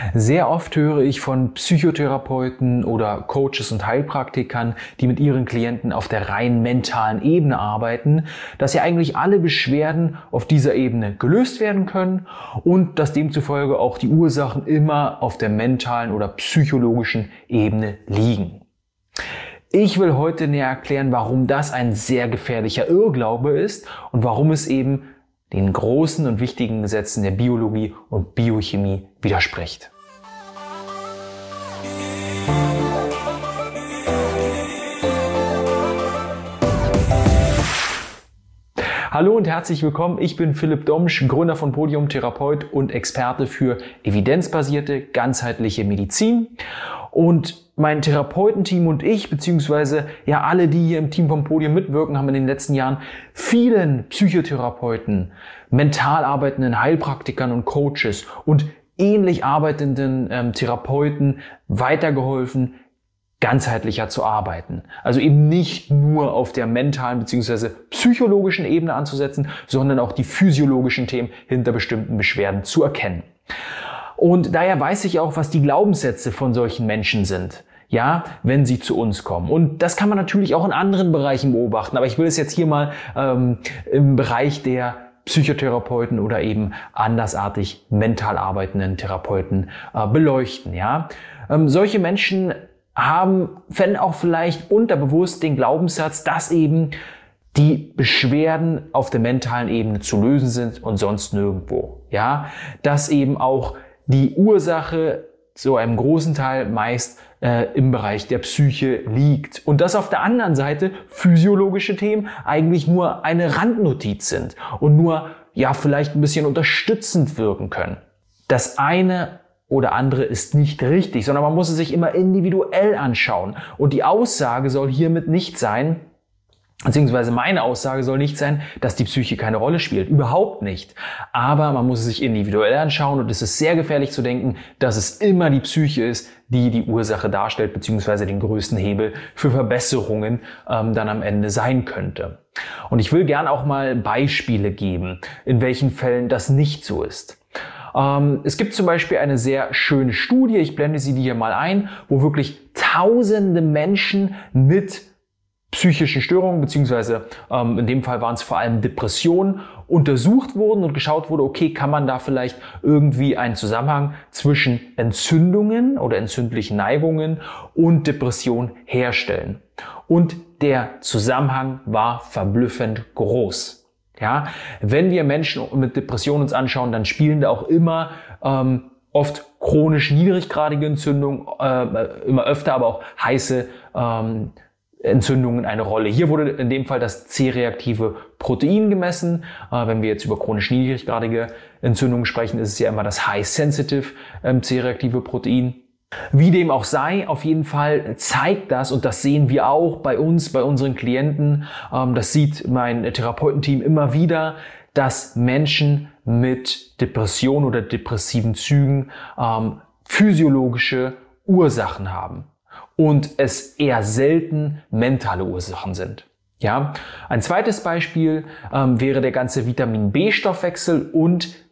Sehr oft höre ich von Psychotherapeuten oder Coaches und Heilpraktikern, die mit ihren Klienten auf der rein mentalen Ebene arbeiten, dass ja eigentlich alle Beschwerden auf dieser Ebene gelöst werden können und dass demzufolge auch die Ursachen immer auf der mentalen oder psychologischen Ebene liegen. Ich will heute näher erklären, warum das ein sehr gefährlicher Irrglaube ist und warum es eben den großen und wichtigen Gesetzen der Biologie und Biochemie widerspricht. Hallo und herzlich willkommen, ich bin Philipp Domsch, Gründer von Podium, Therapeut und Experte für evidenzbasierte, ganzheitliche Medizin. Und mein Therapeutenteam und ich, beziehungsweise ja alle, die hier im Team vom Podium mitwirken, haben in den letzten Jahren vielen Psychotherapeuten, mental arbeitenden Heilpraktikern und Coaches und ähnlich arbeitenden Therapeuten weitergeholfen, ganzheitlicher zu arbeiten. Also eben nicht nur auf der mentalen bzw. psychologischen Ebene anzusetzen, sondern auch die physiologischen Themen hinter bestimmten Beschwerden zu erkennen. Und daher weiß ich auch, was die Glaubenssätze von solchen Menschen sind, ja, wenn sie zu uns kommen. Und das kann man natürlich auch in anderen Bereichen beobachten, aber ich will es jetzt hier mal im Bereich der Psychotherapeuten oder eben andersartig mental arbeitenden Therapeuten beleuchten, ja. Solche Menschen haben, wenn auch vielleicht unterbewusst, den Glaubenssatz, dass eben die Beschwerden auf der mentalen Ebene zu lösen sind und sonst nirgendwo. Ja, dass eben auch die Ursache zu einem großen Teil meist im Bereich der Psyche liegt. Und dass auf der anderen Seite physiologische Themen eigentlich nur eine Randnotiz sind und nur ja vielleicht ein bisschen unterstützend wirken können. Das eine oder andere ist nicht richtig, sondern man muss es sich immer individuell anschauen. Und die Aussage soll hiermit nicht sein, beziehungsweise meine Aussage soll nicht sein, dass die Psyche keine Rolle spielt. Überhaupt nicht. Aber man muss es sich individuell anschauen und es ist sehr gefährlich zu denken, dass es immer die Psyche ist, die die Ursache darstellt, beziehungsweise den größten Hebel für Verbesserungen dann am Ende sein könnte. Und ich will gern auch mal Beispiele geben, in welchen Fällen das nicht so ist. Es gibt zum Beispiel eine sehr schöne Studie, ich blende sie dir hier mal ein, wo wirklich tausende Menschen mit psychischen Störungen, beziehungsweise in dem Fall waren es vor allem Depressionen, untersucht wurden und geschaut wurde, okay, kann man da vielleicht irgendwie einen Zusammenhang zwischen Entzündungen oder entzündlichen Neigungen und Depression herstellen. Und der Zusammenhang war verblüffend groß. Ja, wenn wir Menschen mit Depressionen uns anschauen, dann spielen da auch immer oft chronisch niedriggradige Entzündungen, immer öfter aber auch heiße Entzündungen eine Rolle. Hier wurde in dem Fall das C-reaktive Protein gemessen. Wenn wir jetzt über chronisch niedriggradige Entzündungen sprechen, ist es ja immer das High-Sensitive C-reaktive Protein. Wie dem auch sei, auf jeden Fall zeigt das, und das sehen wir auch bei uns, bei unseren Klienten, das sieht mein Therapeutenteam immer wieder, dass Menschen mit Depression oder depressiven Zügen physiologische Ursachen haben und es eher selten mentale Ursachen sind. Ja? Ein zweites Beispiel wäre der ganze Vitamin-B-Stoffwechsel und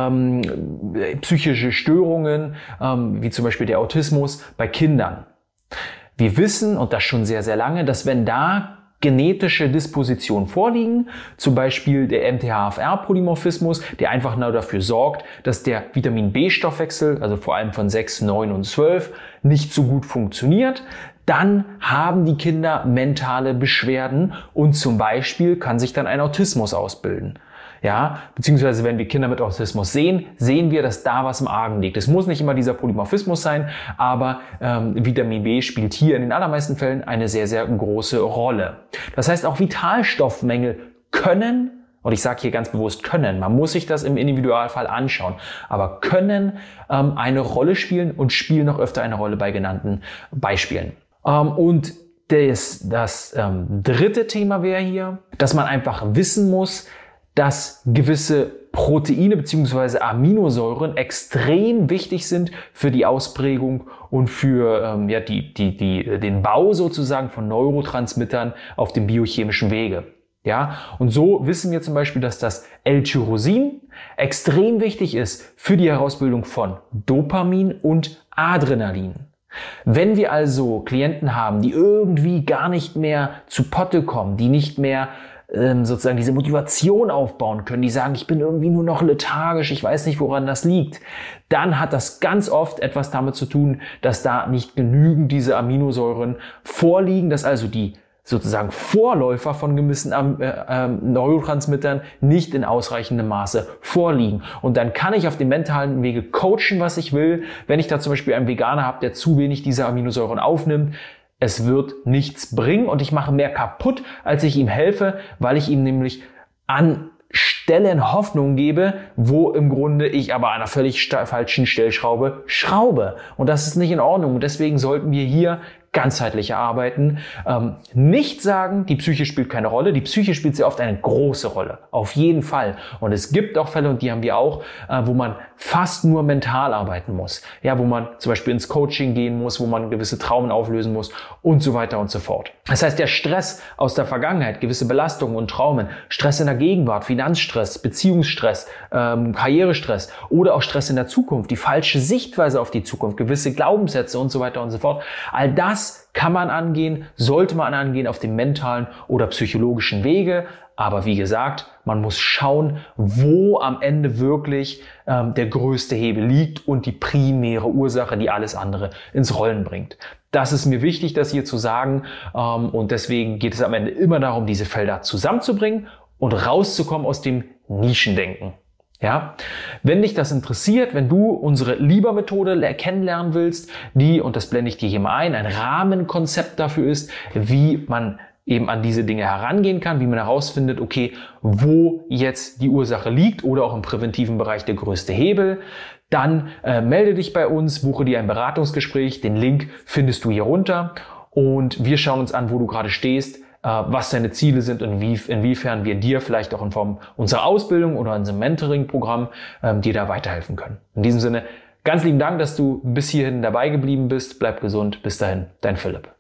psychische Störungen, wie zum Beispiel der Autismus bei Kindern. Wir wissen, und das schon sehr, sehr lange, dass wenn da genetische Dispositionen vorliegen, zum Beispiel der MTHFR-Polymorphismus, der einfach nur dafür sorgt, dass der Vitamin-B-Stoffwechsel, also vor allem von 6, 9 und 12, nicht so gut funktioniert, dann haben die Kinder mentale Beschwerden und zum Beispiel kann sich dann ein Autismus ausbilden. Ja, beziehungsweise wenn wir Kinder mit Autismus sehen, sehen wir, dass da was im Argen liegt. Es muss nicht immer dieser Polymorphismus sein, aber Vitamin B spielt hier in den allermeisten Fällen eine sehr, sehr große Rolle. Das heißt, auch Vitalstoffmängel können, und ich sage hier ganz bewusst können, man muss sich das im Individualfall anschauen, aber können eine Rolle spielen und spielen noch öfter eine Rolle bei genannten Beispielen. Und das dritte Thema wäre hier, dass man einfach wissen muss, dass gewisse Proteine bzw. Aminosäuren extrem wichtig sind für die Ausprägung und für den Bau sozusagen von Neurotransmittern auf dem biochemischen Wege. Ja, und so wissen wir zum Beispiel, dass das L-Tyrosin extrem wichtig ist für die Herausbildung von Dopamin und Adrenalin. Wenn wir also Klienten haben, die irgendwie gar nicht mehr zu Potte kommen, die nicht mehr sozusagen diese Motivation aufbauen können, die sagen, ich bin irgendwie nur noch lethargisch, ich weiß nicht, woran das liegt, dann hat das ganz oft etwas damit zu tun, dass da nicht genügend diese Aminosäuren vorliegen, dass also die sozusagen Vorläufer von gewissen Neurotransmittern nicht in ausreichendem Maße vorliegen. Und dann kann ich auf dem mentalen Wege coachen, was ich will. Wenn ich da zum Beispiel einen Veganer habe, der zu wenig dieser Aminosäuren aufnimmt, es wird nichts bringen und ich mache mehr kaputt, als ich ihm helfe, weil ich ihm nämlich an Stellen Hoffnung gebe, wo im Grunde ich aber an einer völlig falschen Stellschraube schraube. Und das ist nicht in Ordnung. Und deswegen sollten wir hier ganzheitlich arbeiten. Nicht sagen, die Psyche spielt keine Rolle. Die Psyche spielt sehr oft eine große Rolle. Auf jeden Fall. Und es gibt auch Fälle, und die haben wir auch, wo man fast nur mental arbeiten muss. Ja, wo man zum Beispiel ins Coaching gehen muss, wo man gewisse Traumen auflösen muss und so weiter und so fort. Das heißt, der Stress aus der Vergangenheit, gewisse Belastungen und Traumen, Stress in der Gegenwart, Finanzstress, Beziehungsstress, Karrierestress oder auch Stress in der Zukunft, die falsche Sichtweise auf die Zukunft, gewisse Glaubenssätze und so weiter und so fort. All das kann man angehen, sollte man angehen auf dem mentalen oder psychologischen Wege. Aber wie gesagt, man muss schauen, wo am Ende wirklich der größte Hebel liegt und die primäre Ursache, die alles andere ins Rollen bringt. Das ist mir wichtig, das hier zu sagen. Und deswegen geht es am Ende immer darum, diese Felder zusammenzubringen und rauszukommen aus dem Nischendenken. Ja, wenn dich das interessiert, wenn du unsere Lieber-Methode kennenlernen willst, die, und das blende ich dir hier mal ein Rahmenkonzept dafür ist, wie man eben an diese Dinge herangehen kann, wie man herausfindet, okay, wo jetzt die Ursache liegt oder auch im präventiven Bereich der größte Hebel, dann melde dich bei uns, buche dir ein Beratungsgespräch, den Link findest du hier runter und wir schauen uns an, wo du gerade stehst, was deine Ziele sind und inwiefern wir dir vielleicht auch in Form unserer Ausbildung oder unserem Mentoring-Programm dir da weiterhelfen können. In diesem Sinne, ganz lieben Dank, dass du bis hierhin dabei geblieben bist. Bleib gesund. Bis dahin, dein Philipp.